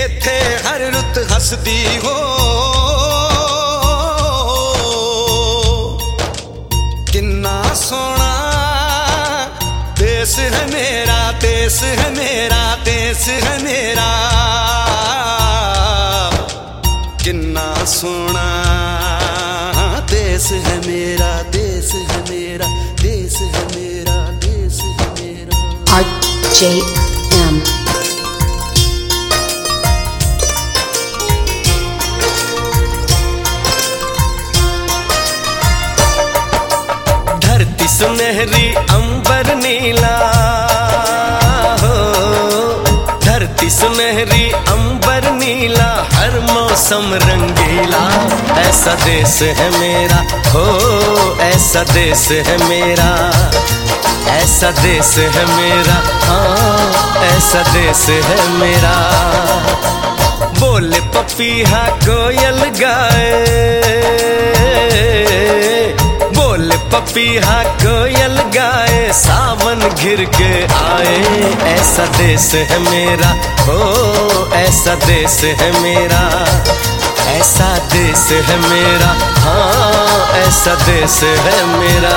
इथे हर रुत हसदी हो, किन्ना सोना देश है मेरा, देश है मेरा, देश है मेरा, किन्ना सोना देश है मेरा, देश है मेरा, देश है मेरा, देश है मेरा। RJM धरती सुनहरी अंबर नीला हो, धरती सुनहरी अंबर नीला, हर मौसम रंगीला, ऐसा देश है मेरा हो, ऐसा देश है मेरा, ऐसा देश है मेरा, हाँ ऐसा देश है मेरा। बोले पपीहा कोयल गाए, बोले पपीहा कोयल गाए, सावन घिर के आए, ऐसा देश है मेरा हो, ऐसा देश है मेरा, ऐसा देश है मेरा, हाँ ऐसा देश है मेरा।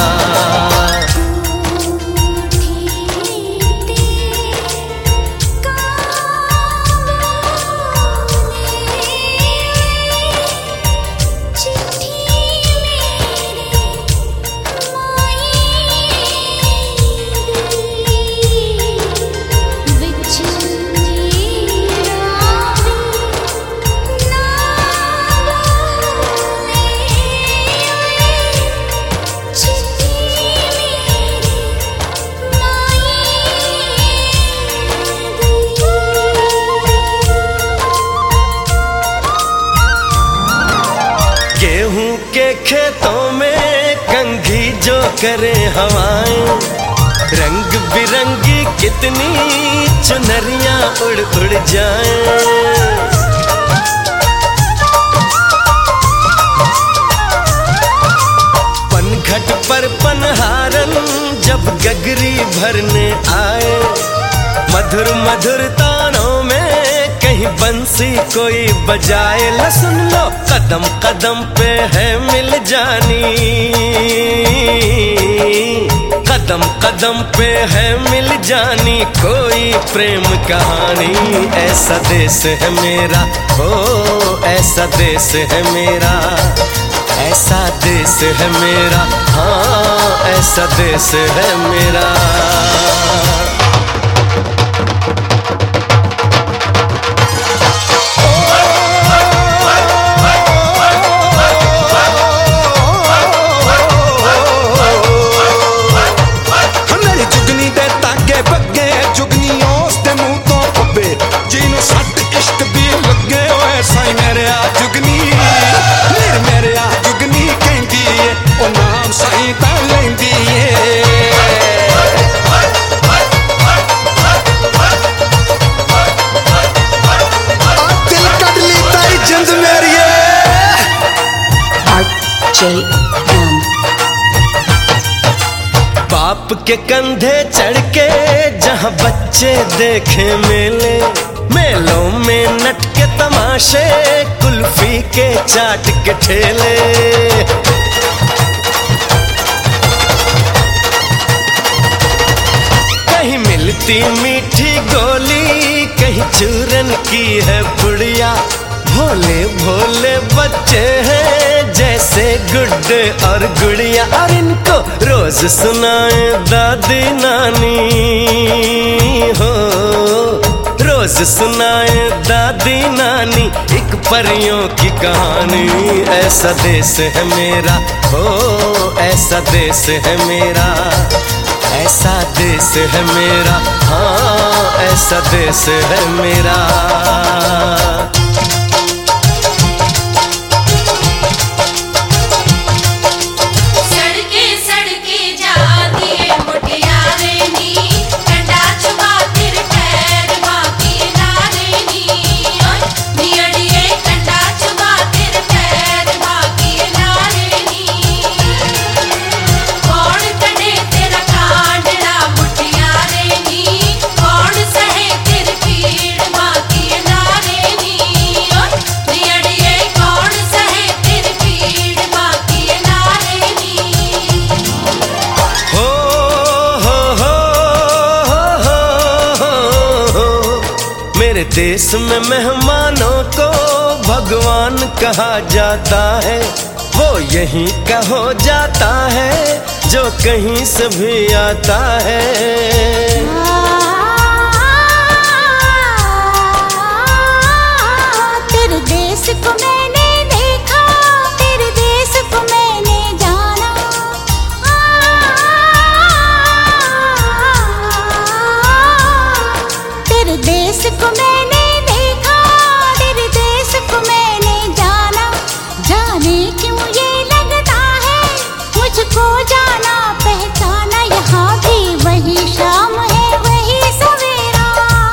गेहूं के खेतों में कंघी जो करे हवाएं, रंग बिरंगी कितनी चुनरियां उड़ उड़ जाएं। पनघट पर पनहारन जब गगरी भरने आए, मधुर मधुर तानों में कहीं बंसी कोई बजाए, ला सुन लो कदम कदम पे है मिल जानी, कदम कदम पे है मिल जानी, कोई प्रेम कहानी, ऐसा देश है मेरा हो, ऐसा देश है मेरा, ऐसा देश है मेरा, हाँ ऐसा देश है मेरा। RJM बाप के कंधे चढ़ के जहाँ बच्चे देखे मेले, मेलों में नट के तमाशे, कुल्फी के चाट के ठेले, कहीं मिलती मीठी गोली, कहीं चूरन की है पुड़िया, भोले भोले बच्चे हैं जैसे गुड्डे और गुड़िया, और इनको रोज सुनाए दादी नानी हो, रोज सुनाए दादी नानी एक परियों की कहानी, ऐसा देश है मेरा हो, ऐसा देश है मेरा, ऐसा देश है मेरा, हाँ ऐसा देश है मेरा। कौन सहे तेरे पीड़ माँ की देश में मेहमानों को भगवान कहा जाता है, वो यहीं का हो जाता है जो कहीं से भी आता है। तेरे देश को मैंने देखा, तेरे देश को मैंने जाना। तेरे देश को मैंने देखा, तेरे देश को मैंने जाना। जाने क्यों ये लगता है मुझको जाना पहचाना। यहाँ भी वही शाम है वही सवेरा,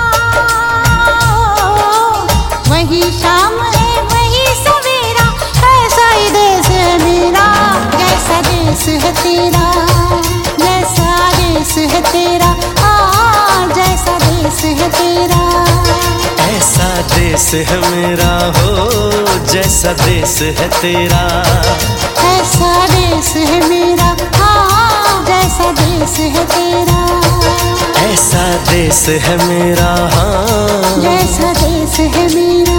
वही शाम है वही सवेरा। ऐसा ही देश है मेरा, जैसा देश है तेरा, जैसा देश है तेरा, जैसा देश है तेरा। ऐसा देश है मेरा हो जैसा देश है तेरा। ऐसा देश है मेरा, जैसा देश है तेरा। ऐसा देश है मेरा, हाँ जैसा देश है मेरा।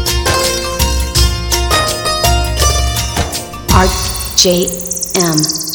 RJM